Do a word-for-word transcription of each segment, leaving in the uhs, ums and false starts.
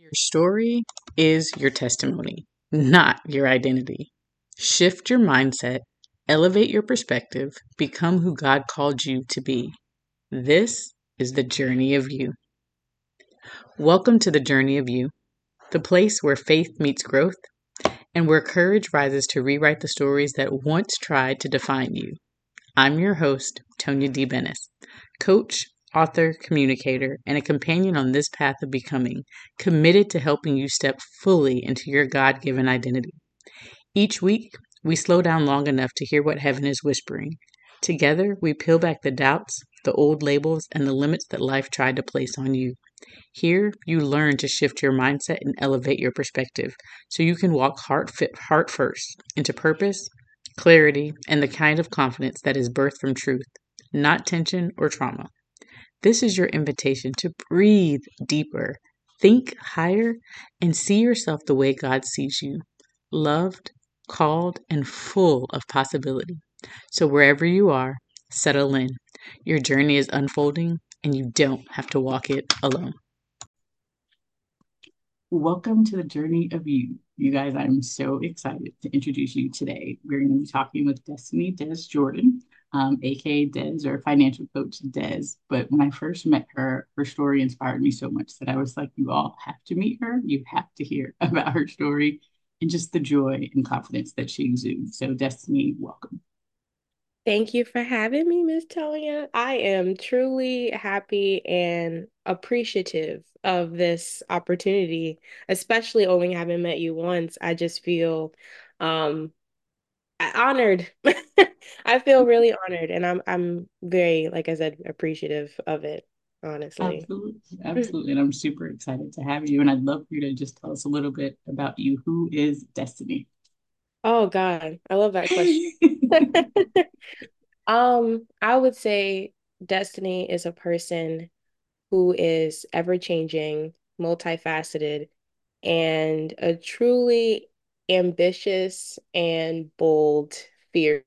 Your story is your testimony, not your identity. Shift your mindset, elevate your perspective, become who God called you to be. This is the journey of you. Welcome to the journey of you, the place where faith meets growth and where courage rises to rewrite the stories that once tried to define you. I'm your host, Tonya D. Bennis, coach, author, communicator, and a companion on this path of becoming, committed to helping you step fully into your God-given identity. Each week, we slow down long enough to hear what heaven is whispering. Together, we peel back the doubts, the old labels, and the limits that life tried to place on you. Here, you learn to shift your mindset and elevate your perspective so you can walk heart, fit, heart first into purpose, clarity, and the kind of confidence that is birthed from truth, not tension or trauma. This is your invitation to breathe deeper, think higher, and see yourself the way God sees you, loved, called, and full of possibility. So wherever you are, settle in. Your journey is unfolding, and you don't have to walk it alone. Welcome to the journey of you. You guys, I'm so excited to introduce you today. We're going to be talking with Destiny Des Jordan, um, aka Des, or financial coach Des. But when I first met her, her story inspired me so much that I was like, you all have to meet her. You have to hear about her story and just the joy and confidence that she exudes. So, Destiny, welcome. Thank you for having me, Miss Tonya. I am truly happy and appreciative of this opportunity, especially only having met you once. I just feel um honored. I feel really honored and I'm I'm very, like I said, appreciative of it, honestly. Absolutely, absolutely. And I'm super excited to have you. And I'd love for you to just tell us a little bit about you. Who is Destiny? Oh God, I love that question. Um, I would say Destiny is a person who is ever changing, multifaceted, and a truly ambitious and bold fear.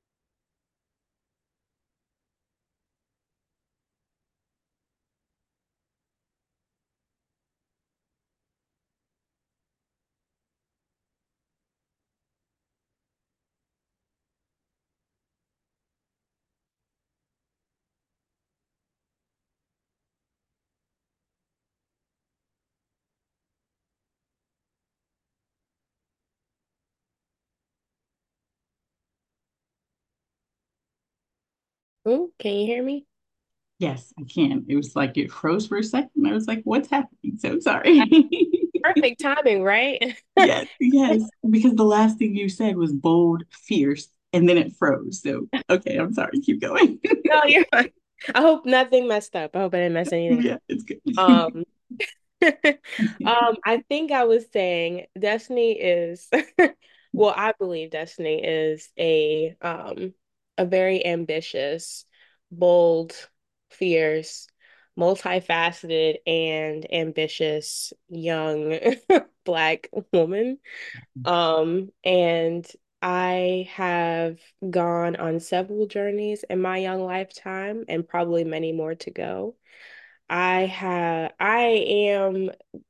Ooh, can you hear me? Yes, I can. It was like it froze for a second. I was like, what's happening? So sorry. Perfect timing, right? Yes, yes. Because the last thing you said was bold, fierce, and then it froze. So, okay, I'm sorry. Keep going. No, you're fine. I hope nothing messed up. I hope I didn't mess anything Yeah, up. it's good. Um, um, I think I was saying Destiny is, well, I believe Destiny is a um a very ambitious, bold, fierce, multifaceted, and ambitious young Black woman. Um, and I have gone on several journeys in my young lifetime and probably many more to go. I have I am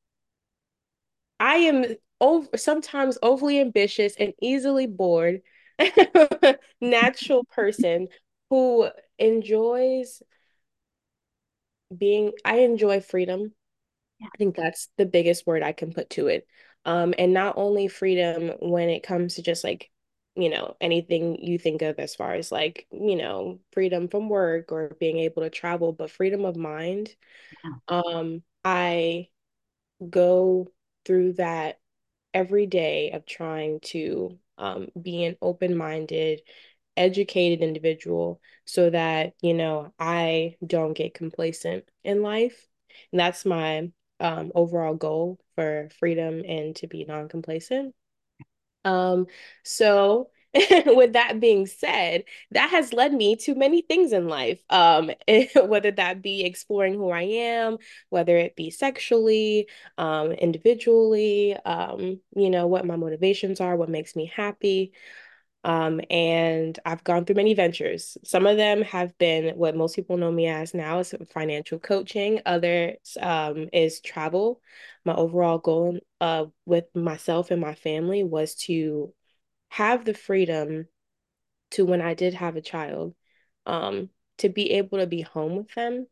I am ov sometimes overly ambitious and easily bored, natural person who enjoys being, I enjoy freedom. I think that's the biggest word I can put to it. Um, and not only freedom when it comes to just like, you know, anything you think of as far as like, you know, freedom from work or being able to travel, but freedom of mind. Um, I go through that every day of trying to um, be an open-minded, educated individual so that, you know, I don't get complacent in life. And that's my um, overall goal for freedom and to be non-complacent. Um, so with that being said, that has led me to many things in life. Um, whether that be exploring who I am, whether it be sexually, um, individually, um, you know, what my motivations are, what makes me happy. Um, and I've gone through many ventures. Some of them have been what most people know me as now is financial coaching. Others um, is travel. My overall goal uh, with myself and my family was to have the freedom to when I did have a child, um, to be able to be home with them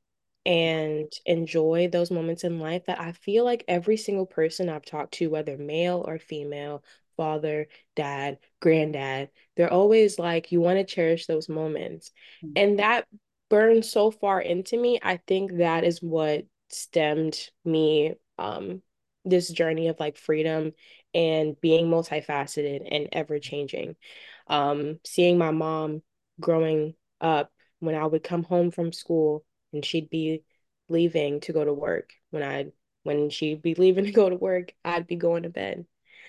and enjoy those moments in life that I feel like every single person I've talked to, whether male or female, father, dad, granddad, they're always like, you want to cherish those moments. And that burned so far into me. I think that is what stemmed me, um, this journey of like freedom and being multifaceted and ever changing. Um, seeing my mom growing up when I would come home from school and she'd be leaving to go to work. When I when she'd be leaving to go to work, I'd be going to bed.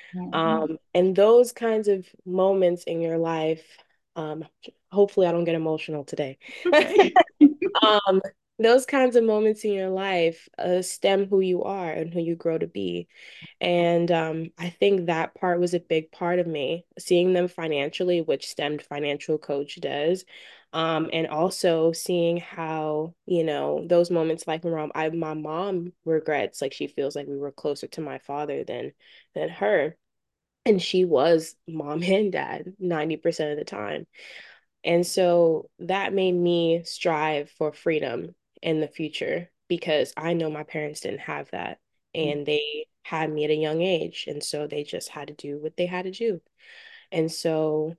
Um, and those kinds of moments in your life, um, hopefully I don't get emotional today. Okay. Um, those kinds of moments in your life uh, stem who you are and who you grow to be. And um, I think that part was a big part of me, seeing them financially, which stemmed Financial Coach does. Um, and also seeing how, you know, those moments like my mom, I, my mom regrets, like she feels like we were closer to my father than than her. And she was mom and dad ninety percent of the time. And so that made me strive for freedom in the future because I know my parents didn't have that and they had me at a young age. And so they just had to do what they had to do. And so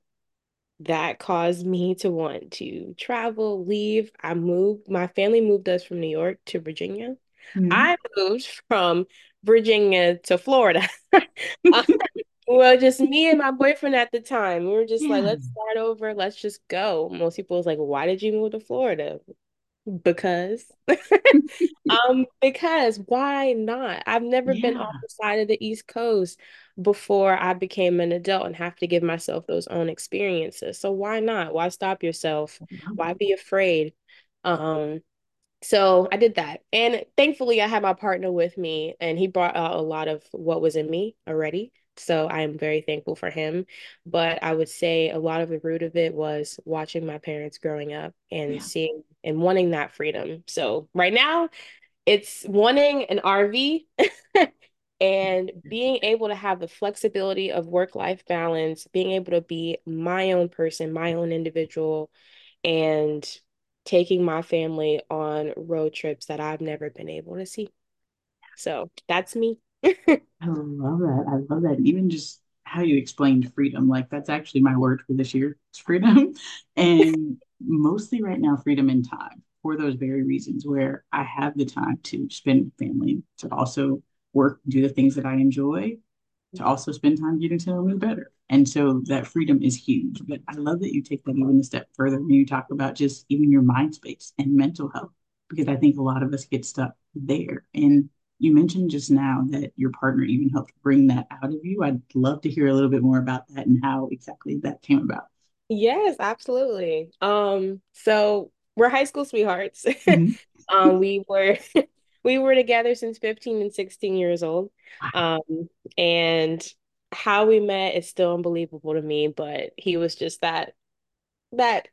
that caused me to want to travel, leave. I moved, my family moved us from New York to Virginia. Mhm. I moved from Virginia to Florida. Uh, well, just me and my boyfriend at the time. We were just like, Yeah. let's start over. Let's just go. Most people was like, why did you move to Florida? Because um because why not? I've never been on Yeah. the side of the East Coast before I became an adult and have to give myself those own experiences. So why not? Why stop yourself? Why be afraid? Um so I did that. And thankfully, I had my partner with me, and he brought out a lot of what was in me already. So I am very thankful for him. But I would say a lot of the root of it was watching my parents growing up and Yeah. seeing and wanting that freedom. So right now, it's wanting an R V and being able to have the flexibility of work-life balance, being able to be my own person, my own individual, and taking my family on road trips that I've never been able to see. So that's me. I love that. I love that. Even just how you explained freedom, like that's actually my word for this year. It's freedom. And mostly right now, freedom in time for those very reasons where I have the time to spend with family, to also work, do the things that I enjoy, to also spend time getting to know me better. And so that freedom is huge. But I love that you take that even a step further when you talk about just even your mind space and mental health, because I think a lot of us get stuck there. And you mentioned just now that your partner even helped bring that out of you. I'd love to hear a little bit more about that and how exactly that came about. Yes, absolutely. Um, so we're high school sweethearts. Mhm. Um, we were we were together since fifteen and sixteen years old. Um, and how we met is still unbelievable to me, but he was just that that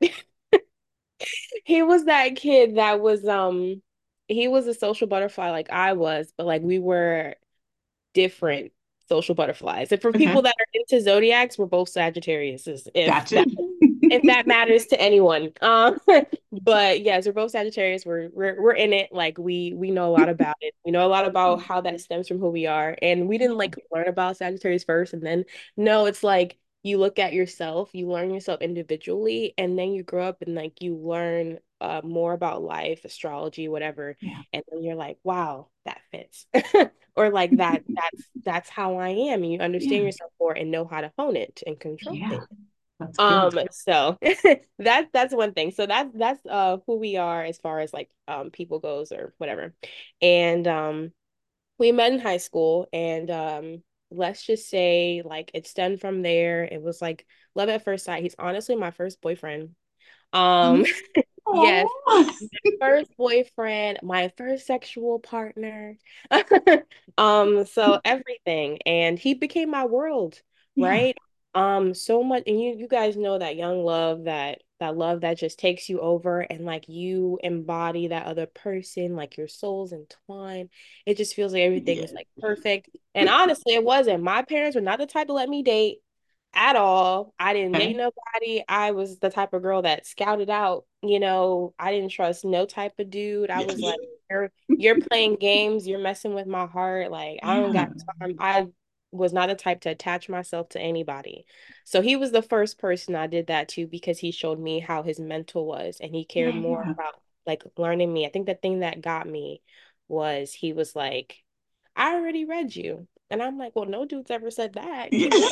he was that kid that was um he was a social butterfly like I was, but like we were different social butterflies. And for Okay. people that are into zodiacs, we're both Sagittariuses, if Gotcha. that if that matters to anyone. Um, but yes, we're both Sagittarius. We're we're we're in it. Like we we know a lot about it. We know a lot about how that stems from who we are. And we didn't Yeah. like learn about Sagittarius first, and then no, it's like you look at yourself, you learn yourself individually, and then you grow up and like you learn uh, more about life, astrology, whatever, Yeah. and then you're like, wow, that fits. Or like that that's that's how I am. And you understand Yeah. yourself more and know how to hone it and control Yeah. it. That's good. Um, so that's that's one thing. So that's that's uh who we are as far as like um people goes or whatever. And um we met in high school and um let's just say like it stemmed from there. It was like love at first sight. He's honestly my first boyfriend. Um yes, Oh. first boyfriend, my first sexual partner. Um, so everything. And he became my world, Yeah. right? Um, so much, and you you guys know that young love, that that love that just takes you over, and like you embody that other person, like your souls entwine. It just feels like everything is Yeah. like perfect. And honestly, it wasn't. My parents were not the type to let me date at all. I didn't date Okay. nobody. I was the type of girl that scouted out, you know, I didn't trust no type of dude. I Yeah. was like, you're you're playing games, you're messing with my heart. Like, I don't got Yeah. time. I was not the type to attach myself to anybody. So he was the first person I did that to because he showed me how his mental was and he cared Yeah. more Yeah. about like learning me. I think the thing that got me was he was like, I already read you. And I'm like, well, no dude's ever said that. Keep going.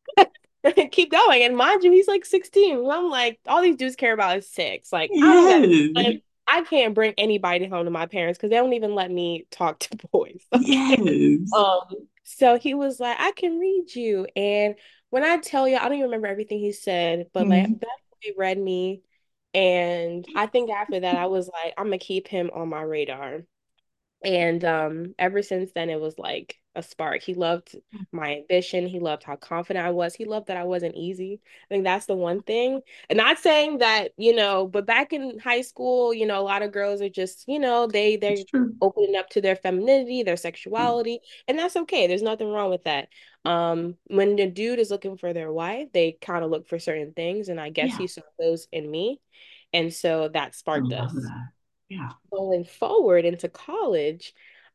Keep going. And mind you, he's like sixteen. And I'm like, all these dudes care about is sex. Like, I don't got Yes. time. I can't bring anybody home to my parents because they don't even let me talk to boys. Okay. Yes. Um, so he was like, I can read you. And when I tell you, I don't even remember everything he said, but like Mhm. that boy read me. And I think after that, I was like, I'm gonna keep him on my radar. And um, ever since then, it was like a spark. He loved my ambition. He loved how confident I was. He loved that I wasn't easy. I think that's the one thing. And not saying that, you know, but back in high school, you know, a lot of girls are just, you know, they It's they're true. opening up to their femininity, their Yeah. sexuality, and that's okay. There's nothing wrong with that. Um, when the dude is looking for their wife, they kind of look for certain things, and I guess Yeah. he saw those in me, and so that I sparked love us that. Yeah. going forward into college,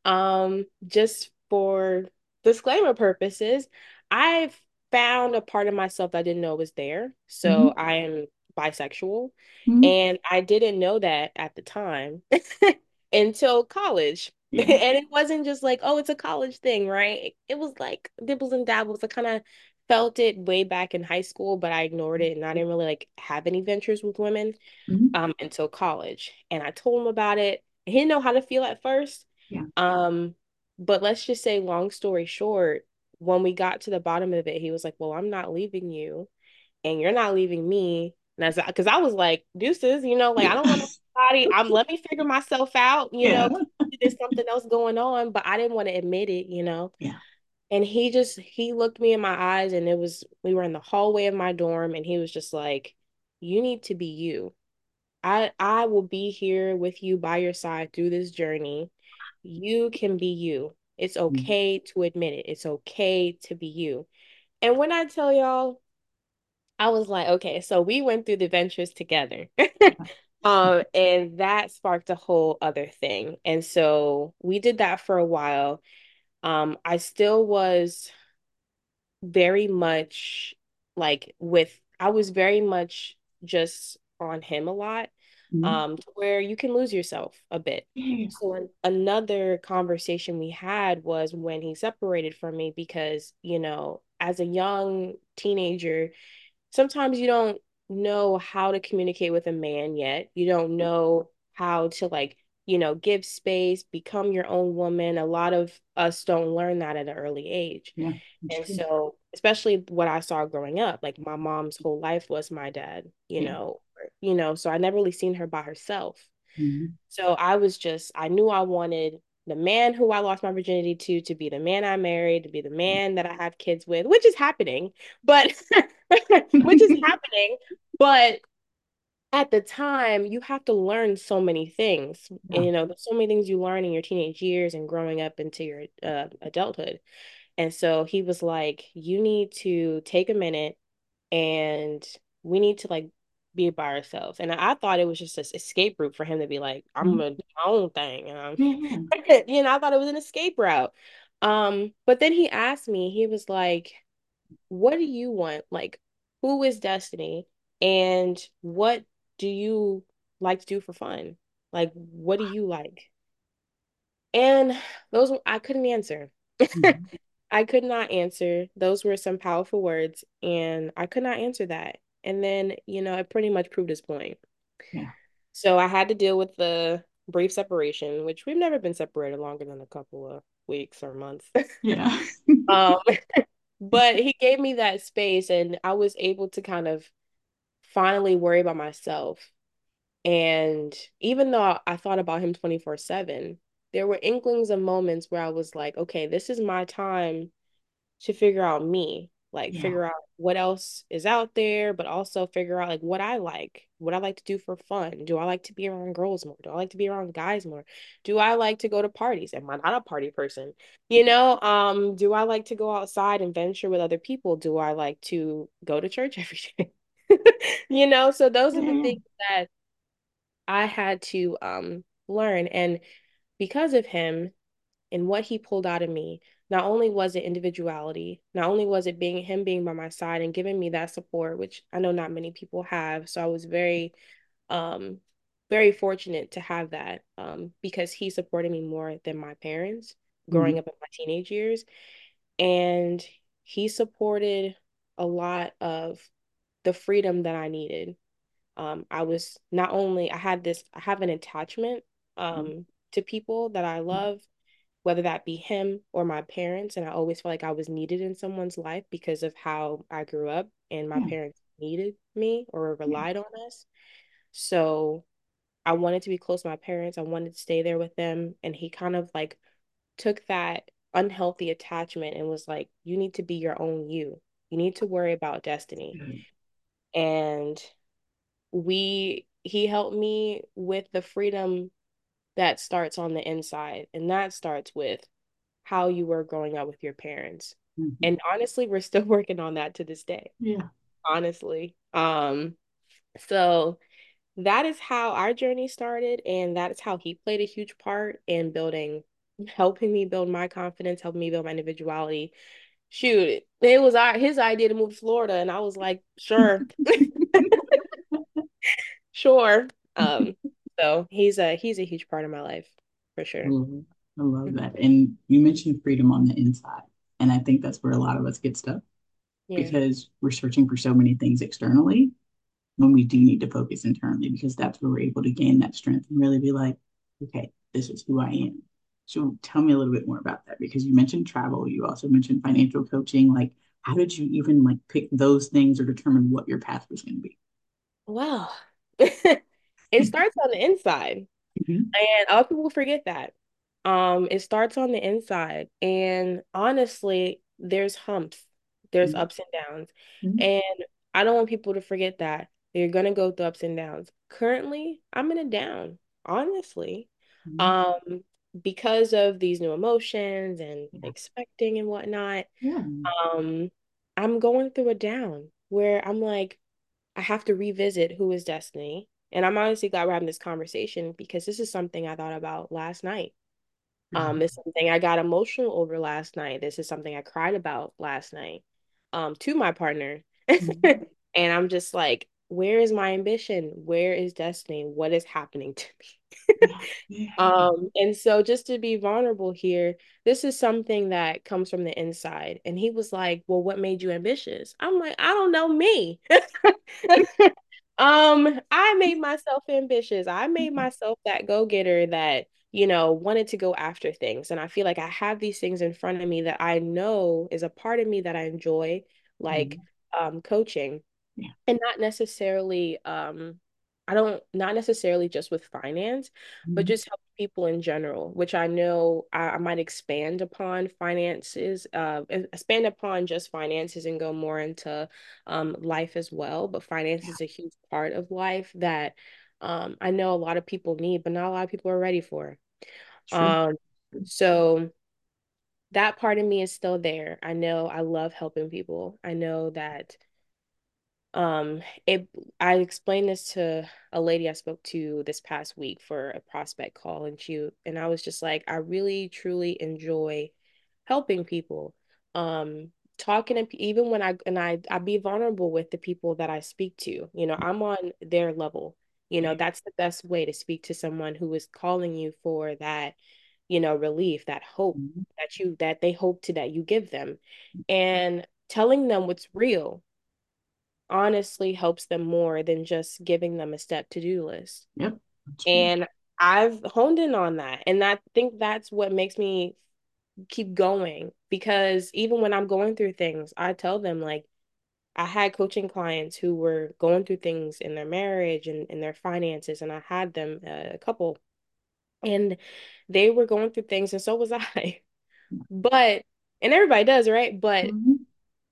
um, just for disclaimer purposes, I've found a part of myself that I didn't know was there. So Hmm. I am bisexual, Hmm. and I didn't know that at the time until college. And Yeah. it wasn't just like, oh, it's a college thing, right? It was like dibbles and dabbles. I kind of felt it way back in high school, but I ignored it and I didn't really like have any ventures with women Hmm. um until college. And I told him about it. He didn't know how to feel at first. Yeah. Um, but let's just say, long story short, when we got to the bottom of it, he was like, well, I'm not leaving you and you're not leaving me. And that's because I was like, deuces, you know, like I don't Yeah. want nobody. I'm let me figure myself out, you Yeah. know, there's something else going on, but I didn't want to admit it, you know. Yeah. And he just he looked me in my eyes and it was we were in the hallway of my dorm and he was just like, you need to be you. I I will be here with you by your side through this journey. You can be you. It's Mhm. okay to admit it. It's okay to be you. And when I tell y'all, I was like, okay, so we went through the ventures together. Um, and that sparked a whole other thing. And so we did that for a while. Um, I still was very much like with I was very much just on him a lot, Mhm. um, to where you can lose yourself a bit. Yeah. So an- another conversation we had was when he separated from me because, you know, as a young teenager, sometimes you don't know how to communicate with a man yet. You don't know how to like, you know, give space, become your own woman. A lot of us don't learn that at an early age. Yeah. It's And true. so, especially what I saw growing up, like my mom's whole life was my dad, you Yeah. know, you know, so I never really seen her by herself. Mhm. So I was just, I knew I wanted the man who I lost my virginity to to be the man I married, to be the Yeah. man that I have kids with, which is happening, but which is happening. But at the time, you have to learn so many things. And, Yeah. you know, there's so many things you learn in your teenage years and growing up into your uh, adulthood. And so he was like, you need to take a minute and we need to like be by ourselves. And I thought it was just an escape route for him to be like, I'm Mhm. gonna do my own thing. Um, Yeah. Yeah. you know, I thought it was an escape route. Um, but then he asked me, he was like, what do you want? Like, who is Destiny? And what do you like to do for fun? Like, what do you like? And those I couldn't answer. Mhm. I could not answer. Those were some powerful words, and I could not answer that. And then, you know, it pretty much proved his point. Yeah. So I had to deal with the brief separation, which we've never been separated longer than a couple of weeks or months. Yeah. Um, but he gave me that space, and I was able to kind of finally worry about myself. And even though I thought about him twenty-four seven, there were inklings of moments where I was like, okay, this is my time to figure out me. like Yeah. figure out what else is out there, but also figure out like what I like, what I like to do for fun. Do I like to be around girls more? Do I like to be around guys more? Do I like to go to parties? Am I not a party person? You know, um, do I like to go outside and venture with other people? Do I like to go to church every day? You know, so those Yeah. are the Yeah. things that I had to um learn. And because of him and what he pulled out of me, not only was it individuality, not only was it being him being by my side and giving me that support, which I know not many people have. So I was very um very fortunate to have that um because he supported me more than my parents growing Mhm. up in my teenage years. And he supported a lot of the freedom that I needed. Um, I was not only I had this I have an attachment um to people that I love, whether that be him or my parents, and I always felt like I was needed in someone's life because of how I grew up and my Yeah. parents needed me or Yeah. relied on us. So I wanted to be close to my parents. I wanted to stay there with them, and he kind of like took that unhealthy attachment and was like, you need to be your own you. You need to worry about destiny. Good. And we he helped me with the freedom that starts on the inside, and that starts with how you were growing up with your parents. Mhm. And honestly, we're still working on that to this day, Yeah. honestly. Um, so that is how our journey started, and that is how he played a huge part in building, helping me build my confidence, helping me build my individuality. Shoot, it was our his idea to move to Florida, and I was like, sure, sure. Um, so he's a he's a huge part of my life for I sure. love it. I love that. And you mentioned freedom on the inside. And I think that's where a lot of us get stuck Yeah. because we're searching for so many things externally when we do need to focus internally because that's where we're able to gain that strength and really be like, okay, this is who I am. So tell me a little bit more about that because you mentioned travel, you also mentioned financial coaching. Like, how did you even like pick those things or determine what your path was going to be? Well, it starts on the inside. Mhm. And a lot of people forget that. Um, it starts on the inside. And honestly, there's humps, there's Mhm. ups and downs. Mhm. And I don't want people to forget that. You're gonna go through ups and downs. Currently, I'm in a down, honestly. Mhm. Um, because of these new emotions and Yeah. expecting and whatnot. Yeah. Um, I'm going through a down where I'm like, I have to revisit who is Destiny. And I'm honestly glad we're having this conversation because this is something I thought about last night. Um, this is something I got emotional over last night. This is something I cried about last night, um, to my partner. Mhm. And I'm just like, where is my ambition? Where is Destiny? What is happening to me? Yeah. Yeah. Yeah. Um, and so just to be vulnerable here, this is something that comes from the inside. And he was like, well, what made you ambitious? I'm like, I don't know me. Um, I made myself ambitious. I made myself that go-getter that, you know, wanted to go after things. And I feel like I have these things in front of me that I know is a part of me that I enjoy, like Mhm. um coaching Yeah. and not necessarily um I don't not necessarily just with finance, but Mhm. just help people in general, which I know I, I might expand upon finances, uh expand upon just finances and go more into um life as well. But finance Yeah. is a huge part of life that um I know a lot of people need, but not a lot of people are ready for. True. Um so that part of me is still there. I know I love helping people. I know that um, it I explained this to a lady I spoke to this past week for a prospect call, and she and I was just like, I really truly enjoy helping people. Um, talking to pe- even when I and I I be vulnerable with the people that I speak to. You know, I'm on their level. You know, Yeah. that's the best way to speak to someone who is calling you for that, you know, relief, that hope Mhm. that you that they hope to that you give them. And telling them what's real honestly helps them more than just giving them a step to-do list. Yep. That's true. And I've honed in on that. And I think that's what makes me keep going because even when I'm going through things, I tell them like I had coaching clients who were going through things in their marriage and in their finances, and I had them uh, a couple, and they were going through things, and so was I. But and everybody does, right? But Mhm.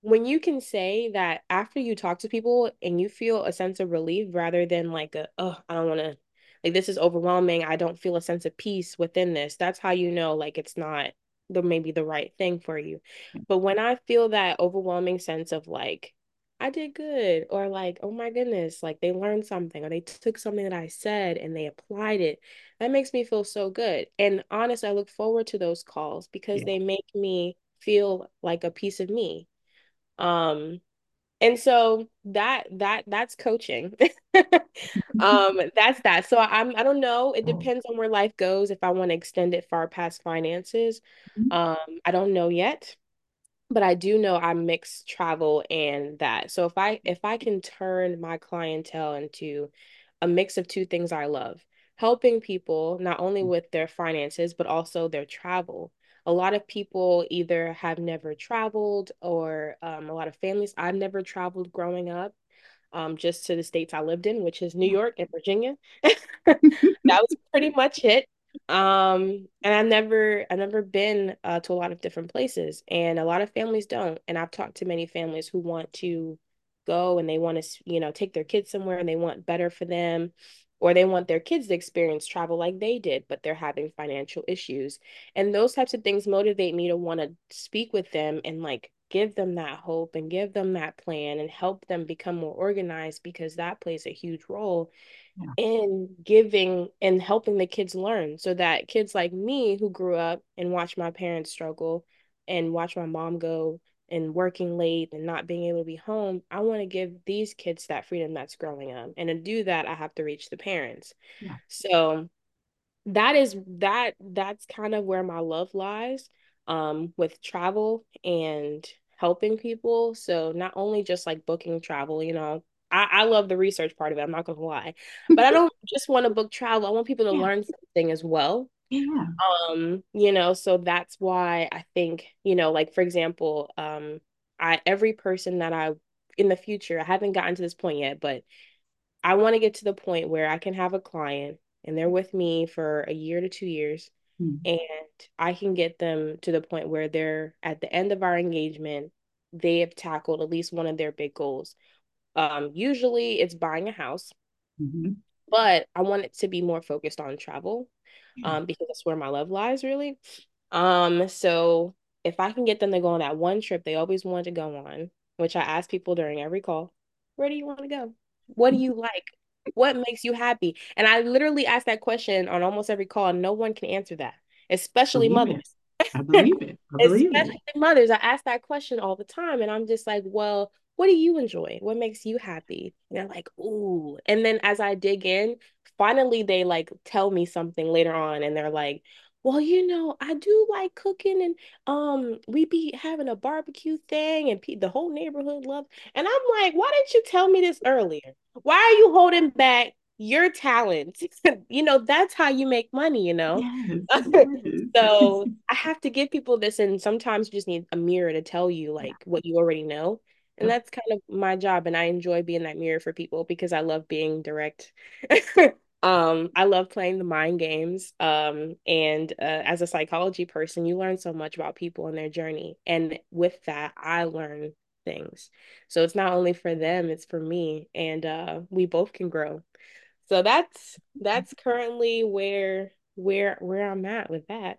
when you can say that after you talk to people and you feel a sense of relief rather than like a, oh, I don't want to, like this is overwhelming. I don't feel a sense of peace within this. That's how you know like it's not the maybe the right thing for you. But when I feel that overwhelming sense of like, I did good, or like, oh my goodness, like they learned something, or they took something that I said and they applied it, that makes me feel so good. And honestly, I look forward to those calls because Yeah. they make me feel like a piece of me. Um, and so that that that's coaching. Um, that's that. So I'm I don't know. It depends on where life goes if I want to extend it far past finances. Um, I don't know yet, but I do know I mix travel and that. So if I if I can turn my clientele into a mix of two things I love, helping people not only with their finances but also their travel. A lot of people either have never traveled or um, a lot of families I've never traveled growing up, um, just to the states I lived in, which is New York and Virginia. That was pretty much it. Um, and I've never I've never been uh, to a lot of different places, and a lot of families don't. And I've talked to many families who want to go and they want to, you know, take their kids somewhere and they want better for them, or they want their kids to experience travel like they did, but they're having financial issues. And those types of things motivate me to want to speak with them and like give them that hope and give them that plan and help them become more organized because that plays a huge role Yeah. in giving and helping the kids learn so that kids like me who grew up and watched my parents struggle and watch my mom go and working late and not being able to be home, I want to give these kids that freedom that's growing up. And to do that, I have to reach the parents. Yeah. So that is that that's kind of where my love lies, um with travel and helping people. So not only just like booking travel, you know, I, I love the research part of it, I'm not gonna lie, but I don't just want to book travel, I want people to Yeah. learn something as well. Yeah. Um you know, so that's why I think, you know, like for example, um I every person that I in the future, I haven't gotten to this point yet, but I want to get to the point where I can have a client and they're with me for a year to two years, Mm. and I can get them to the point where they're at the end of our engagement, they have tackled at least one of their big goals. Um, usually it's buying a house, Mm-hmm. but I want it to be more focused on travel, Yeah. um, because that's where my love lies really. Um, so if I can get them to go on that one trip they always wanted to go on, which I ask people during every call, where do you want to go? What do you like? What makes you happy? And I literally ask that question on almost every call, and no one can answer that, especially Believe it. mothers. I believe it. I believe Especially it. mothers. I ask that question all the time, and I'm just like, well, what do you enjoy? What makes you happy? And they're like, ooh. And then as I dig in, finally they like tell me something later on, and they're like, well, you know, I do like cooking, and um, we be having a barbecue thing, and pe the whole neighborhood loves. And I'm like, why didn't you tell me this earlier? Why are you holding back your talent? You know, that's how you make money, you know? Yes, it is. So I have to give people this, and sometimes you just need a mirror to tell you Yeah. like what you already know. And Yep. that's kind of my job, and I enjoy being that mirror for people because I love being direct. Um, I love playing the mind games. Um, and uh, as a psychology person, you learn so much about people and their journey. And with that, I learn things. So it's not only for them, it's for me. And uh, we both can grow. So that's that's currently where where where I'm at with that.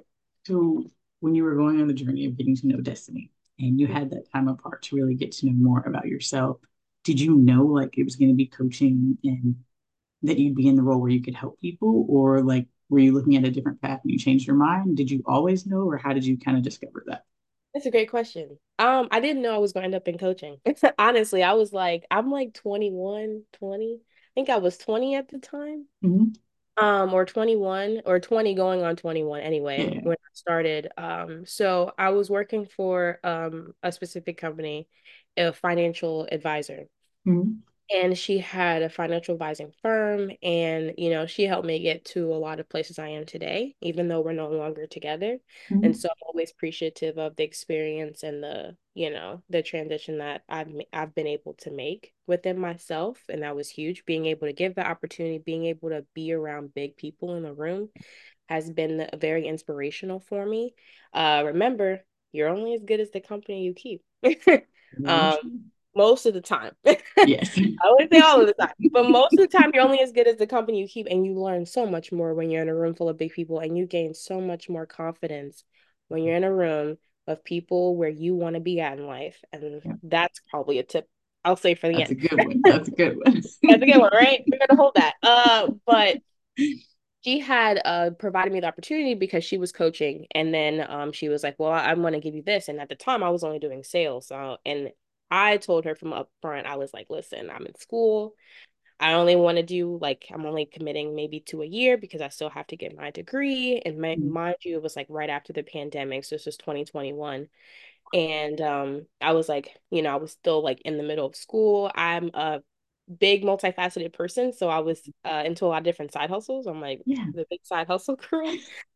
So when you were going on the journey of getting to know Destiny and you had that time apart to really get to know more about yourself, did you know like it was going to be coaching and that you'd be in the role where you could help people, or like were you looking at a different path and you changed your mind? Did you always know, or how did you kind of discover that? That's a great question. Um, I didn't know I was going to end up in coaching. Honestly, I was like, I'm like twenty-one, twenty. I think I was twenty at the time. Mm-hmm. Um, or twenty-one or twenty going on twenty-one anyway, Yeah. when I started. Um, so I was working for um a specific company, a financial advisor. Mm-hmm. And she had a financial advising firm, and you know she helped me get to a lot of places I am today, even though we're no longer together. And Mm-hmm. so I'm always appreciative of the experience and the, you know, the transition that I've ma- I've been able to make within myself, and that was huge. Being able to give the opportunity, being able to be around big people in the room has been very inspirational for me. Uh remember, you're only as good as the company you keep. Um, Mhm. most of the time. Yes. I wouldn't say all of the time, but most of the time you're only as good as the company you keep, and you learn so much more when you're in a room full of big people, and you gain so much more confidence when you're in a room of people where you want to be at in life. And Yeah, that's probably a tip I'll say for the that's a end. good one. That's a good one. That's a good one, right? We're gonna hold that. Uh, but she had uh provided me the opportunity because she was coaching, and then um she was like, well, I- I'm going to give you this. And at the time I was only doing sales, so and I told her from up front, I was like, listen, I'm in school. I only want to do like I'm only committing maybe to a year because I still have to get my degree. And my, mind you, it was like right after the pandemic, so this was twenty twenty-one. And um, I was like, you know, I was still like in the middle of school. I'm a big multifaceted person, so I was uh, into a lot of different side hustles. I'm like Yeah. the big side hustle girl.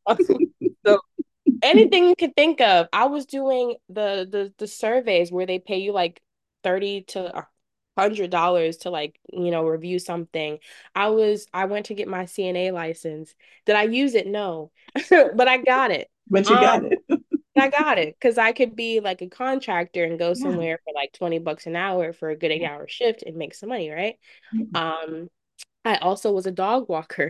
So anything you could think of. I was doing the the the surveys where they pay you like thirty to a hundred dollars to like, you know, review something. I was I went to get my C N A license. Did I use it? No. But I got it. But you Um, got it. I got it because I could be like a contractor and go Yeah. somewhere for like twenty bucks an hour for a good eight Yeah. hour shift and make some money, right? Yeah. Um, I also was a dog walker.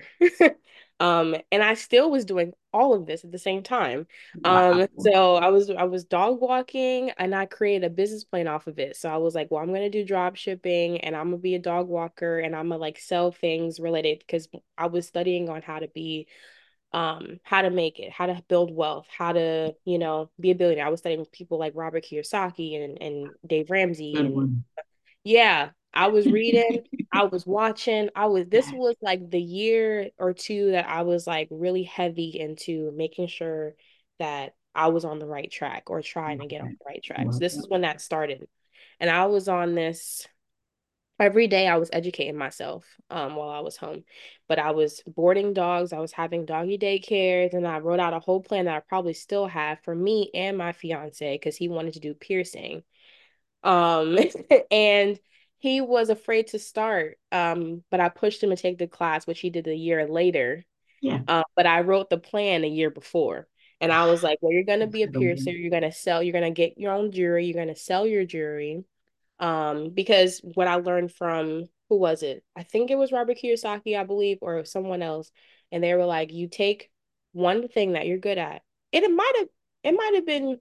Um, and I still was doing all of this at the same time. Wow. Um, so I was I was dog walking and I created a business plan off of it. So I was like, well, I'm gonna do drop shipping and I'm gonna be a dog walker and I'm gonna like sell things related because I was studying on how to be um how to make it, how to build wealth, how to, you know, be a billionaire. I was studying with people like Robert Kiyosaki and and Dave Ramsey Good and one. yeah, I was reading, I was watching, I was, this Yeah. was like the year or two that I was like really heavy into making sure that I was on the right track or trying to Love get on that. the right track. So Love this that. is when that started. And I was on this every day I was educating myself um while I was home. But I was boarding dogs, I was having doggy daycares, and I wrote out a whole plan that I probably still have for me and my fiance because he wanted to do piercing. Um, and he was afraid to start. Um, but I pushed him to take the class, which he did a year later. Yeah. Uh, but I wrote the plan a year before. And I was like, well, you're gonna be a Incredible. piercer, you're gonna sell, you're gonna get your own jewelry, you're gonna sell your jewelry. Um, because what I learned from who was it? I think it was Robert Kiyosaki, I believe, or someone else. And they were like, you take one thing that you're good at. And it might have it might have been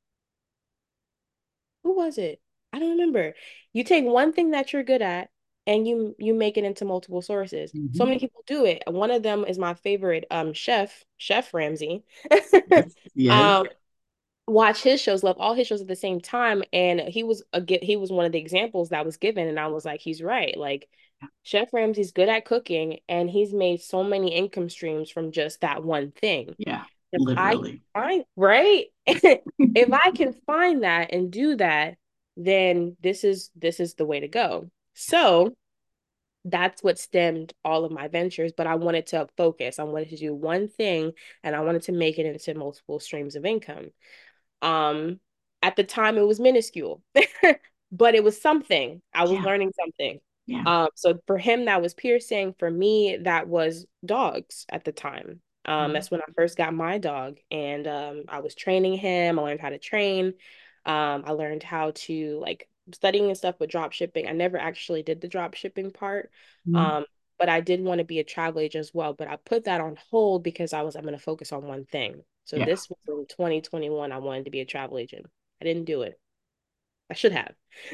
who was it? I don't remember. You take one thing that you're good at and you you make it into multiple sources. So Hmm. many people do it. One of them is my favorite um chef, Chef Ramsay. Yes. Yes. Um, watch his shows, love all his shows at the same time. And he was a gi- he was one of the examples that was given, and I was like, he's right. Like Chef Ramsay's good at cooking, and he's made so many income streams from just that one thing. Yeah. If I Literally. find right, if I can find that and do that, then this is this is the way to go. So that's what stemmed all of my ventures, but I wanted to focus. I wanted to do one thing and I wanted to make it into multiple streams of income. Um, at the time it was minuscule, but it was something. I was Yeah. learning something. Yeah. Um, so for him that was piercing. For me, that was dogs at the time. Um, Mhm. that's when I first got my dog, and um, I was training him. I learned how to train. Um, I learned how to like studying and stuff with drop shipping. I never actually did the drop shipping part. Mhm. Um, but I did want to be a travel agent as well. But I put that on hold because I was I'm going to focus on one thing. So Yeah. this was in twenty twenty-one. I wanted to be a travel agent. I didn't do it. I should have.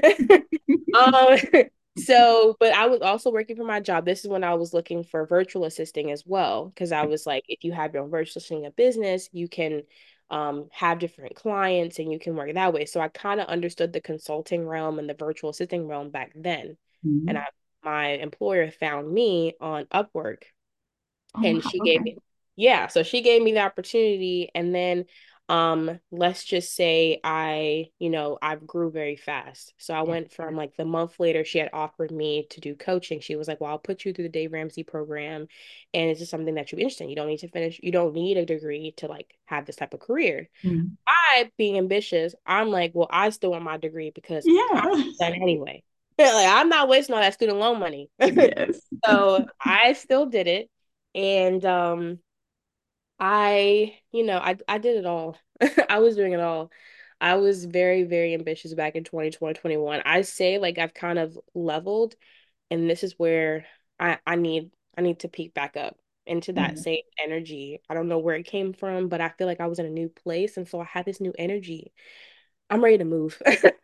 Um, so, but I was also working for my job. This is when I was looking for virtual assisting as well, because I was like, if you have your own virtual assisting a business, you can um have different clients and you can work that way. So I kind of understood the consulting realm and the virtual assisting realm back then. And Mhm. I my employer found me on Upwork Oh, and wow. she gave Okay. me yeah, so she gave me the opportunity. And then um let's just say I, you know, I grew very fast. So I Yeah. went from like the month later she had offered me to do coaching. She was like, well, I'll put you through the Dave Ramsey program, and it's just something that you're interested in. You don't need to finish, you don't need a degree to like have this type of career. Mhm. I, being ambitious, I'm like, well, I still want my degree because I'm Yeah. done anyway. Like, I'm not wasting all that student loan money. Yes. So I still did it. And um I, you know, I I did it all. I was doing it all. I was very, very ambitious back in twenty twenty, twenty-one. I say like I've kind of leveled, and this is where I I need I need to peak back up into that Mhm. same energy. I don't know where it came from, but I feel like I was in a new place, and so I had this new energy. I'm ready to move.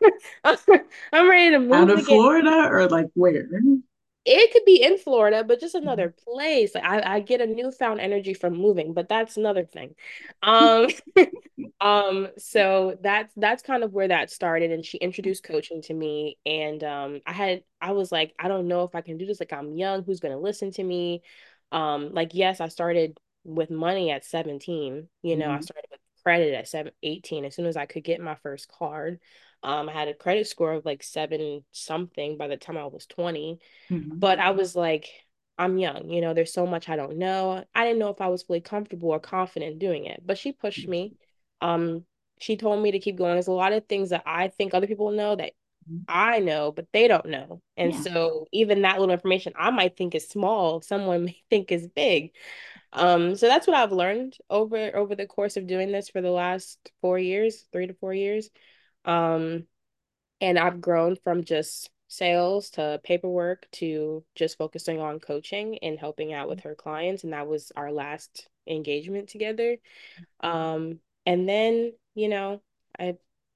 I'm ready to Out move of again. Florida or like where? It could be in Florida, but just Mhm. another place. Like I, I get a newfound energy from moving, but that's another thing. Um, um, so that's that's kind of where that started. And she introduced coaching to me. And um I had I was like, I don't know if I can do this. Like I'm young, who's gonna listen to me? Um, like yes, I started with money at seventeen. You know, I Mhm. started with credit at seven, eighteen, as soon as I could get my first card. Um, I had a credit score of like seven something by the time I was twenty. Mhm. But I was like, I'm young, you know, there's so much I don't know. I didn't know if I was fully comfortable or confident doing it, but she pushed me. Um, she told me to keep going. There's a lot of things that I think other people know that Mhm. I know, but they don't know. And Yeah. so even that little information I might think is small, someone may think is big. Um, so that's what I've learned over over the course of doing this for the last four years, three to four years. Um, and I've grown from just sales to paperwork to just focusing on coaching and helping out with her clients. And that was our last engagement together. Um, and then, you know, I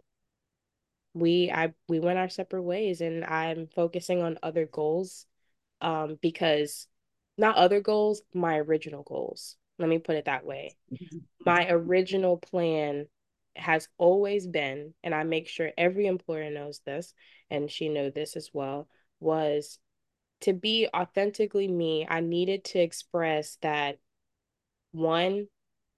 we I we went our separate ways and I'm focusing on other goals. Um, because not other goals, my original goals. Let me put it that way. My original plan has always been, and I make sure every employer knows this, and she know this as well, was to be authentically me. I needed to express that one,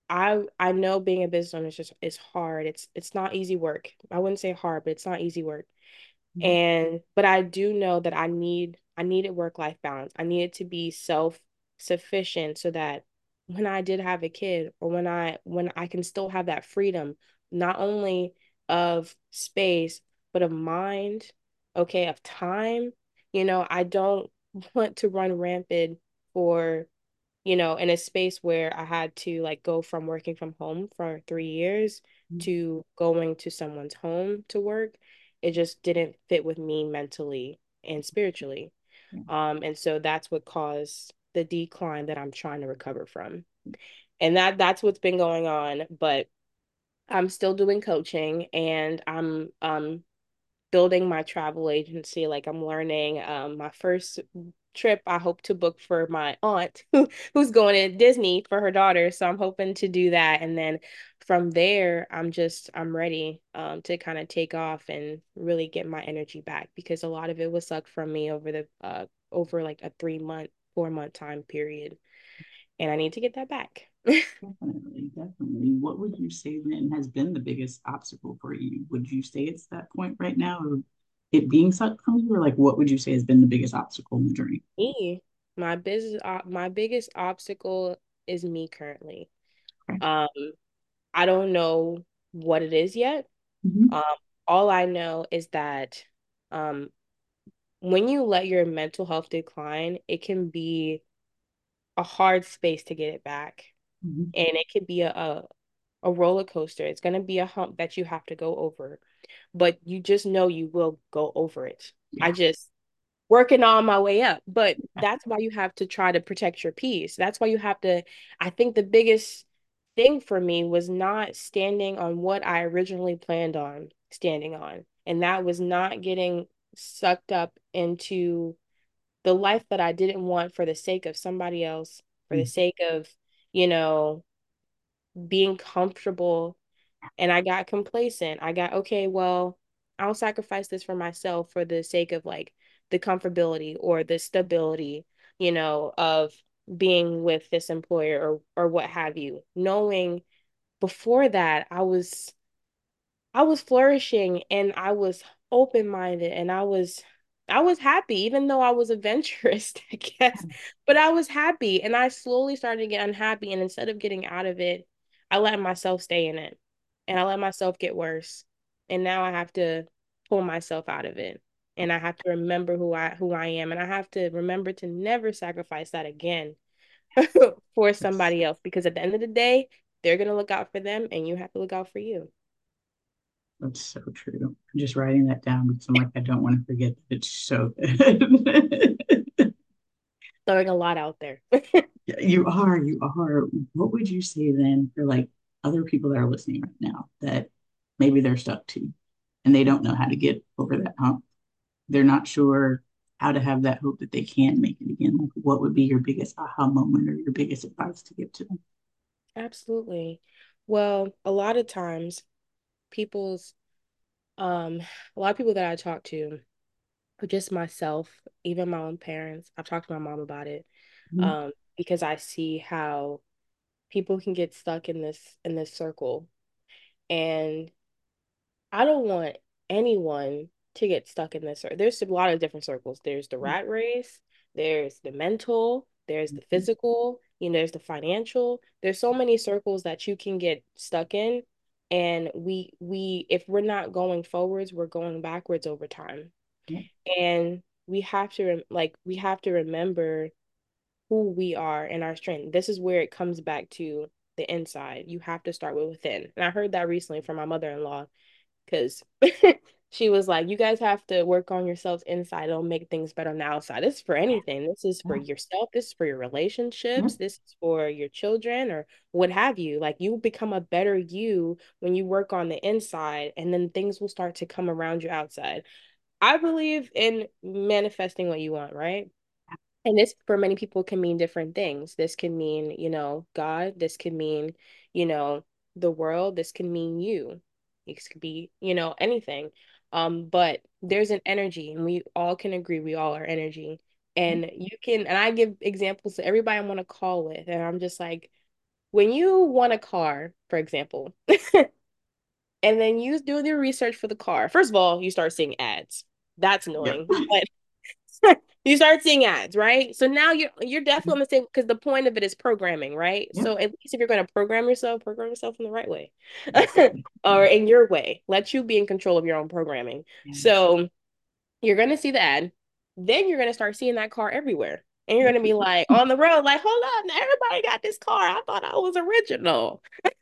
I I know being a business owner is just is hard. It's it's not easy work. I wouldn't say hard, but it's not easy work. Mhm. And but I do know that I need I needed work-life balance. I needed to be self-sufficient so that when I did have a kid or when I when I can still have that freedom, not only of space, but of mind, okay, of time. You know, I don't want to run rampant for you know, in a space where I had to like go from working from home for three years to going to someone's home to work. It just didn't fit with me mentally and spiritually. Yeah. Um, and so that's what caused the decline that I'm trying to recover from. And that that's what's been going on, but I'm still doing coaching and I'm um building my travel agency. Like I'm learning um my first trip I hope to book for my aunt who, who's going to Disney for her daughter. So I'm hoping to do that. And then from there, I'm just I'm ready um to kind of take off and really get my energy back because a lot of it was sucked from me over the uh over like a three month, four month time period. And I need to get that back. Definitely, definitely. What would you say then has been the biggest obstacle for you? Would you say it's that point right now, or it being sucked from you, or like what would you say has been the biggest obstacle in the journey? Me, my business, uh, my biggest obstacle is me currently. Okay. Um, I don't know what it is yet. Mhm. Um, all I know is that um, when you let your mental health decline, it can be a hard space to get it back. Mhm. And it could be a, a, a roller coaster. It's going to be a hump that you have to go over, but you just know you will go over it. I Yeah. just working on my way up. But that's why you have to try to protect your peace. That's why you have to, I think the biggest thing for me was not standing on what I originally planned on standing on. And that was not getting sucked up into the life that I didn't want for the sake of somebody else, for the Mhm. sake of, you know, being comfortable and I got complacent. I got, okay, well, I'll sacrifice this for myself for the sake of like the comfortability or the stability, you know, of being with this employer or or what have you. Knowing before that I was I was flourishing and I was open-minded and I was I was happy even though I was adventurous, I guess. But I was happy and I slowly started to get unhappy and instead of getting out of it, I let myself stay in it. And I let myself get worse. And now I have to pull myself out of it. And I have to remember who I who I am and I have to remember to never sacrifice that again for Yes. somebody else because at the end of the day, they're going to look out for them and you have to look out for you. That's so true. I'm just writing that down because I'm like, I don't want to forget that it's so good. Throwing a lot out there. Yeah, you are, you are. What would you say then for like other people that are listening right now that maybe they're stuck too and they don't know how to get over that hump? They're not sure how to have that hope that they can make it again. Like, what would be your biggest aha moment or your biggest advice to give to them? Absolutely. Well, a lot of times people's um a lot of people that I talk to, or just myself, even my own parents, I've talked to my mom about it, Mhm. um, because I see how people can get stuck in this in this circle. And I don't want anyone to get stuck in this. cir- There's a lot of different circles. There's the rat race, there's the mental, there's the physical, you know, there's the financial. There's so many circles that you can get stuck in. And we we if we're not going forwards, we're going backwards over time. Yeah. And we have to rem- like we have to remember who we are and our strength. This is where it comes back to the inside. You have to start with within. And I heard that recently from my mother-in-law because she was like, you guys have to work on yourselves inside. It'll make things better on the outside. This is for anything. This is for Yeah. yourself. This is for your Yeah. relationships. This is for your children or what have you. Like you become a better you when you work on the inside, and then things will start to come around you outside. I believe in manifesting what you want, right? And this for many people can mean different things. This can mean, you know, God. This can mean, you know, the world. This can mean you. It could be, you know, anything. Um, but there's an energy, and we all can agree we all are energy. Yeah. And you can, and I give examples to everybody I'm on a call with, and I'm just like, when you want a car, for example, and then you do the research for the car, first of all, you start seeing ads. That's Yep. annoying. But you start seeing ads, right? So now you're you're definitely on the same because the point of it is programming, right? Yep. So at least if you're going to program yourself, program yourself in the right way, Exactly. or in your way. Let you be in control of your own programming. Yes. So you're going to see the ad, then you're going to start seeing that car everywhere, and you're Yep. going to be like on the road, like, hold up, everybody got this car. I thought I was original.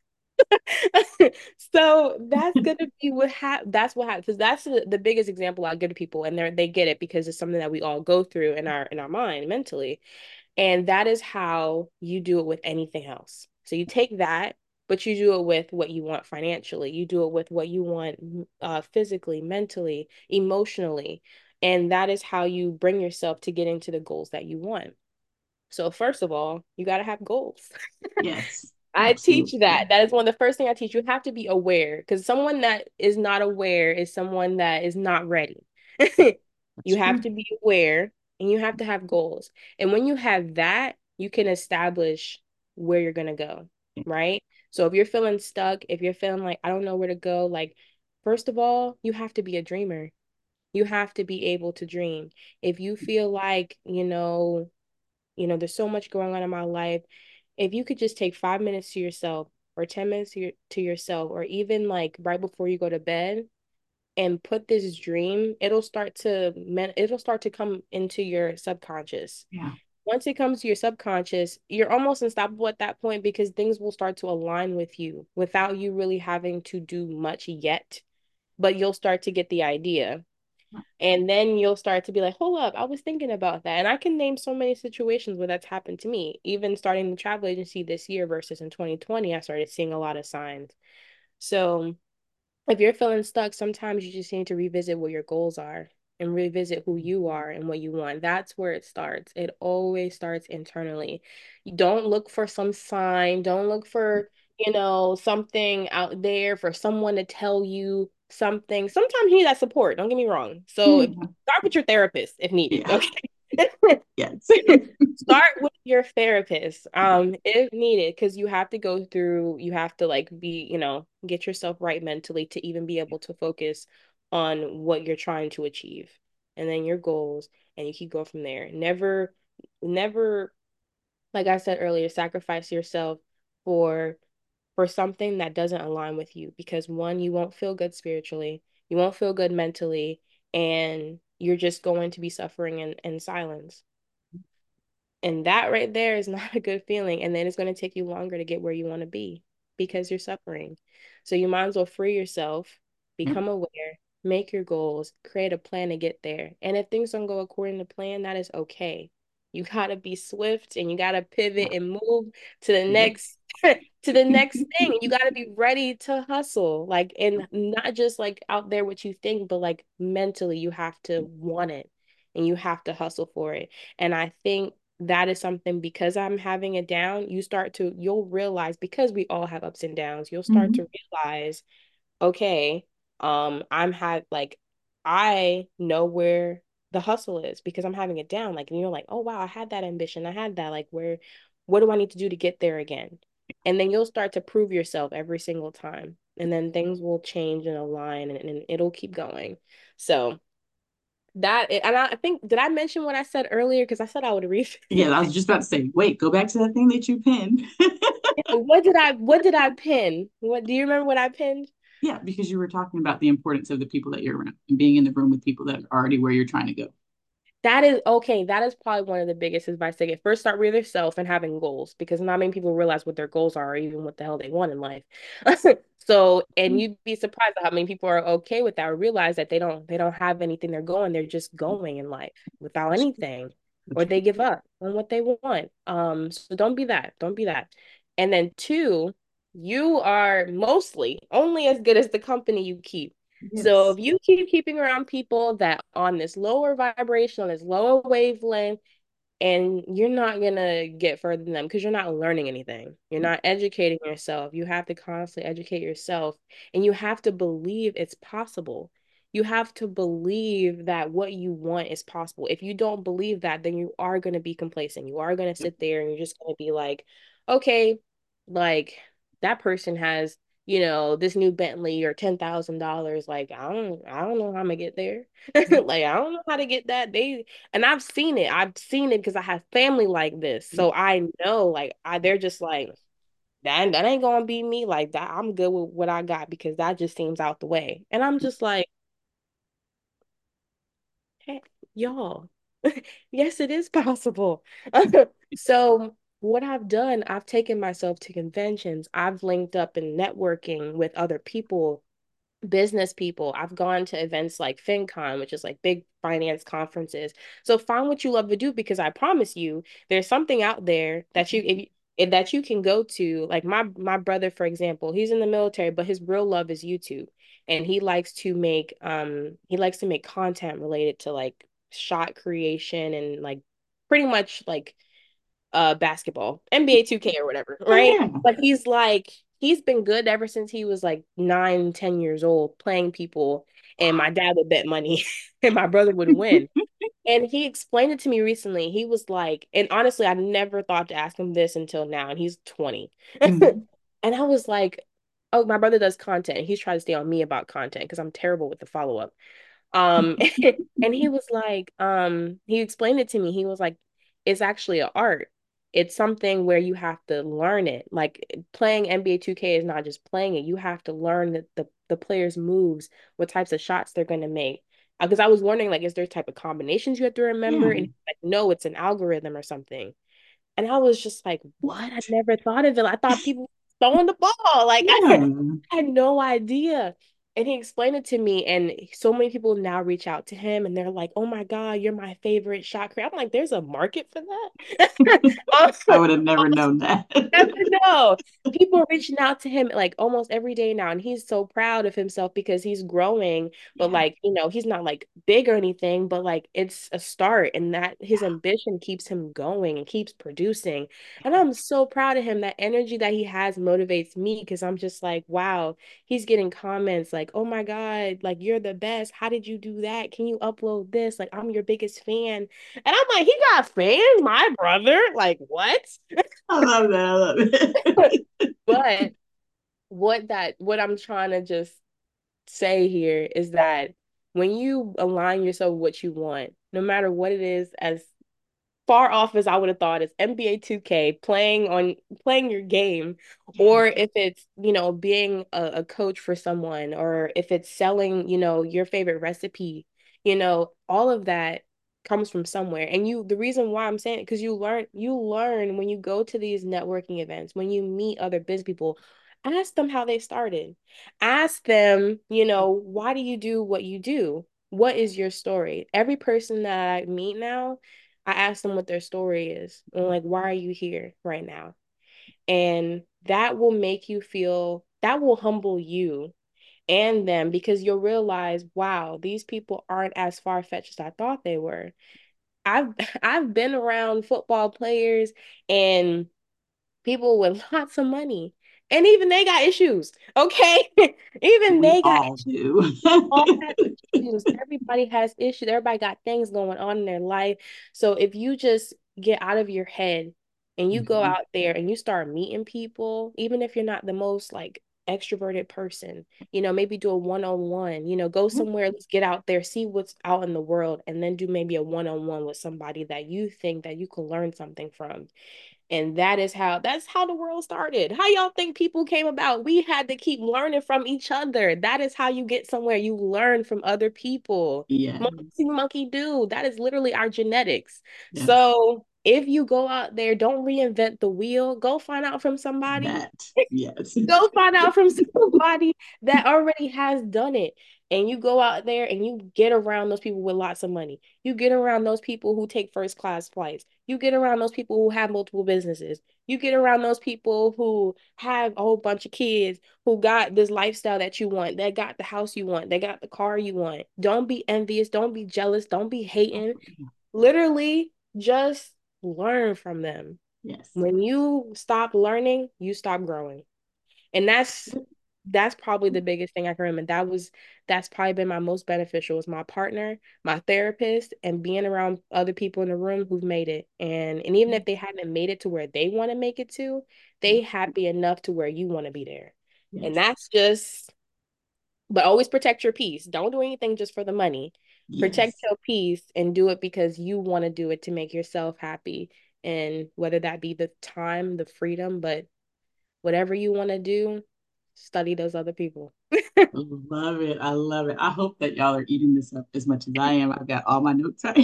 So that's gonna be what ha that's what happens because that's the, the biggest example I give to people, and they they get it because it's something that we all go through in our in our mind mentally, and that is how you do it with anything else. So you take that, but you do it with what you want financially. You do it with what you want uh, physically, mentally, emotionally, and that is how you bring yourself to getting to the goals that you want. So first of all, you got to have goals. Yes. I teach Absolutely. that. That is one of the first thing I teach. You have to be aware because someone that is not aware is someone that is not ready. That's You have true. to be aware and you have to have goals. And when you have that, you can establish where you're going to go, Yeah. right? So if you're feeling stuck, if you're feeling like I don't know where to go, like first of all, you have to be a dreamer. You have to be able to dream. If you feel like, you know, you know, there's so much going on in my life. If you could just take five minutes to yourself or ten minutes to, your, to yourself, or even like right before you go to bed and put this dream, it'll start to, man, it'll start to come into your subconscious. Yeah. Once it comes to your subconscious, you're almost unstoppable at that point because things will start to align with you without you really having to do much yet, but you'll start to get the idea. And then you'll start to be like, hold up, I was thinking about that. And I can name so many situations where that's happened to me. Even starting the travel agency this year versus in twenty twenty, I started seeing a lot of signs. So if you're feeling stuck, sometimes you just need to revisit what your goals are and revisit who you are and what you want. That's where it starts. It always starts internally. You don't look for some sign, don't look for, you know, something out there for someone to tell you something. Sometimes you need that support, don't get me wrong. So if, Yeah. start with your therapist if needed, Yeah. okay? Yes. Start with your therapist, um, if needed, because you have to go through, you have to like be, you know, get yourself right mentally to even be able to focus on what you're trying to achieve and then your goals, and you keep going from there. Never, never, like I said earlier, sacrifice yourself for for something that doesn't align with you because one, you won't feel good spiritually, you won't feel good mentally, and you're just going to be suffering in, in silence. And that right there is not a good feeling. And then it's going to take you longer to get where you want to be because you're suffering. So you might as well free yourself Yep. become aware, make your goals, create a plan to get there. And if things don't go according to plan, that is okay. You gotta be swift and you gotta pivot and move to the Yep. next to the next thing. You gotta be ready to hustle. Like, and not just like out there what you think, but like mentally you have to want it and you have to hustle for it. And I think that is something, because I'm having it down, you start to you'll realize, because we all have ups and downs, you'll start Hmm. to realize, okay, um, I'm had like I know where the hustle is because I'm having it down. Like, and you're like, oh wow, I had that ambition. I had that. Like, where, what do I need to do to get there again? And then you'll start to prove yourself every single time. And then things will change and align and, and it'll keep going. So that, and I think, did I mention what I said earlier? Because I said I would read. Yeah, I was just about to say, wait, go back to that thing that you pinned. What did I, what did I pin? What, do you remember what I pinned? Yeah, because you were talking about the importance of the people that you're around and being in the room with people that are already where you're trying to go. That is okay. That is probably one of the biggest advice to get. First, start with yourself and having goals, because not many people realize what their goals are or even what the hell they want in life. So, and you'd be surprised at how many people are okay with that or realize that they don't they don't have anything they're going, they're just going in life without anything, or they give up on what they want. Um, so don't be that. Don't be that. And then two, you are mostly only as good as the company you keep. So Yes. if you keep keeping around people that on this lower vibration, on this lower wavelength, and you're not gonna get further than them because you're not learning anything. You're not educating yourself. You have to constantly educate yourself, and you have to believe it's possible. You have to believe that what you want is possible. If you don't believe that, then you are going to be complacent. You are going to Yep. sit there and you're just going to be like, okay, like that person has, you know, this new Bentley or ten thousand dollars. Like, I don't, I don't know how I'm gonna get there. Yep. Like, I don't know how to get that. They and I've seen it. I've seen it because I have family like this. Yep. So I know, like, I they're just like, that, that ain't gonna be me. Like that, I'm good with what I got because that just seems out the way. And I'm just like, hey, y'all, yes, it is possible. So what I've done, I've taken myself to conventions. I've linked up in networking with other people, business people. I've gone to events like FinCon, which is like big finance conferences. So find what you love to do, because I promise you, there's something out there that you if, if that you can go to. Like my my brother, for example, he's in the military, but his real love is YouTube, and he likes to make um he likes to make content related to like shot creation and like pretty much like uh basketball, N B A two K or whatever, Oh right? yeah. But he's like he's been good ever since he was like nine, ten years old playing people, and my dad would bet money and my brother would win. And he explained it to me recently. He was like, and honestly, I never thought to ask him this until now, and he's twenty. Mhm. And I was like, oh, my brother does content. He's trying to stay on me about content because I'm terrible with the follow-up. Um, and he was like, um, he explained it to me. He was like, it's actually an art. It's something where you have to learn it. Like playing N B A two K is not just playing it. You have to learn the the, the players' moves, what types of shots they're gonna make. Because I was wondering, like, is there type of combinations you have to remember? Yeah. And he's like, no, it's an algorithm or something. And I was just like, what? I What? never thought of it. I thought people were throwing the ball. Like I Yeah. had no idea. And he explained it to me, and so many people now reach out to him and they're like, oh my God, you're my favorite shot creator. I'm like, there's a market for that. I would have never known that. Never know. People are reaching out to him like almost every day now, and he's so proud of himself because he's growing. But Yeah. like, you know, he's not like big or anything, but like it's a start, and that his ambition keeps him going and keeps producing. And I'm so proud of him. That energy that he has motivates me because I'm just like, wow, he's getting comments like, oh my God, like you're the best. How did you do that? Can you upload this? Like, I'm your biggest fan. And I'm like, he got fans, my brother. Like, what? I love that. I love it. But what that what I'm trying to just say here is that when you align yourself with what you want, no matter what it is, as far off as I would have thought is N B A two K, playing on playing your game, Yeah. or if it's, you know, being a, a coach for someone, or if it's selling, you know, your favorite recipe, you know, all of that comes from somewhere. And you the reason why I'm saying it, because you learn you learn when you go to these networking events, when you meet other business people. Ask them how they started. Ask them, you know, why do you do what you do? What is your story? Every person that I meet now, I ask them what their story is. And like, why are you here right now? And that will make you feel, that will humble you and them because you'll realize, wow, these people aren't as far-fetched as I thought they were. I've I've been around football players and people with lots of money. And even they got issues. Okay. Even We they got all do. all have issues. Everybody has issues. Everybody got things going on in their life. So if you just get out of your head and you go Mhm. out there and you start meeting people, even if you're not the most like extroverted person, you know, maybe do a one-on-one, you know, go somewhere, let's get out there, see what's out in the world, and then do maybe a one-on-one with somebody that you think that you can learn something from. And that is how that's how the world started. How y'all think people came about? We had to keep learning from each other. That is how you get somewhere. You learn from other people. Yes. Monkey see, monkey do. That is literally our genetics. Yes. So if you go out there, don't reinvent the wheel. Go find out from somebody. That. Yes. Go find out from somebody that already has done it. And you go out there and you get around those people with lots of money. You get around those people who take first class flights. You get around those people who have multiple businesses. You get around those people who have a whole bunch of kids, who got this lifestyle that you want. They got the house you want. They got the car you want. Don't be envious. Don't be jealous. Don't be hating. Literally, just learn from them. Yes. When you stop learning, you stop growing. And that's that's probably the biggest thing I can remember. That was that's probably been my most beneficial was my partner, my therapist, and being around other people in the room who've made it. And and even if they haven't made it to where they want to make it to, they happy enough to where you want to be there. Yes. And that's just, but always protect your peace. Don't do anything just for the money. Protect Yes. your peace and do it because you want to do it to make yourself happy. And whether that be the time, the freedom, but whatever you want to do, study those other people. Love it. I love it. I hope that y'all are eating this up as much as I am. I've got all my notes right.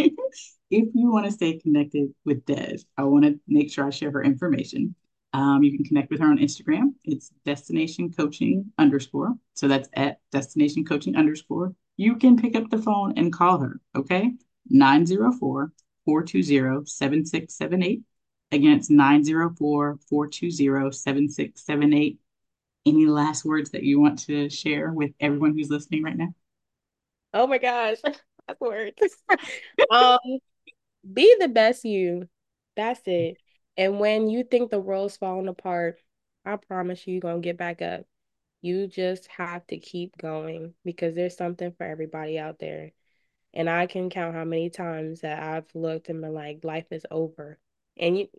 If you want to stay connected with Des, I want to make sure I share her information. Um, you can connect with her on Instagram. It's destination coaching underscore. So that's at destination coaching underscore. You can pick up the phone and call her, okay? nine zero four, four two zero, seven six seven eight. Again, it's nine zero four, four two zero, seven six seven eight. Any last words that you want to share with everyone who's listening right now? Oh my gosh, that's words. um, be the best you. That's it. And when you think the world's falling apart, I promise you, you're gonna get back up. You just have to keep going because there's something for everybody out there. And I can count how many times that I've looked and been like, life is over. And you,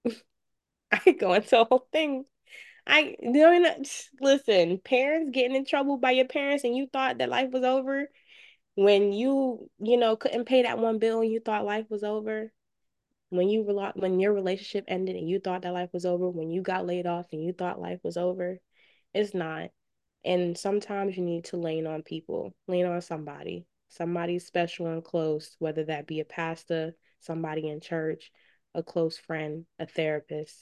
I could go into a whole thing. I doing listen, parents getting in trouble by your parents and you thought that life was over when you, you know, couldn't pay that one bill and you thought life was over. When you relo when your relationship ended and you thought that life was over, when you got laid off and you thought life was over, it's not. And sometimes you need to lean on people, lean on somebody, somebody special and close, whether that be a pastor, somebody in church, a close friend, a therapist.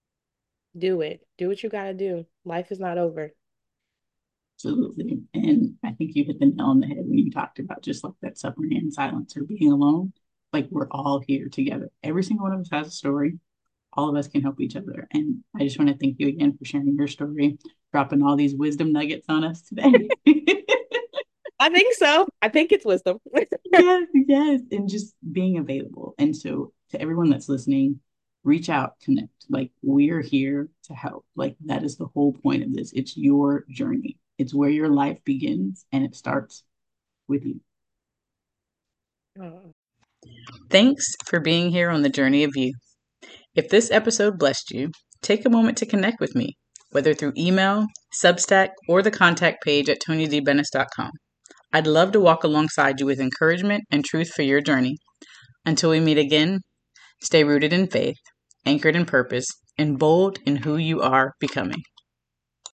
Do it. Do what you gotta do. Life is not over. Absolutely. And I think you hit the nail on the head when you talked about just like that suffering in silence or being alone. Like we're all here together. Every single one of us has a story. All of us can help each other. And I just want to thank you again for sharing your story, dropping all these wisdom nuggets on us today. I think so. I think it's wisdom. Yes, yes. And just being available. And so to everyone that's listening, reach out, connect. Like we're here to help. Like that is the whole point of this. It's your journey. It's where your life begins and it starts with you. Oh. Thanks for being here on the journey of you. If this episode blessed you, take a moment to connect with me, whether through email, Substack, or the contact page at tony d bennis dot com. I'd love to walk alongside you with encouragement and truth for your journey. Until we meet again, stay rooted in faith, anchored in purpose, and bold in who you are becoming.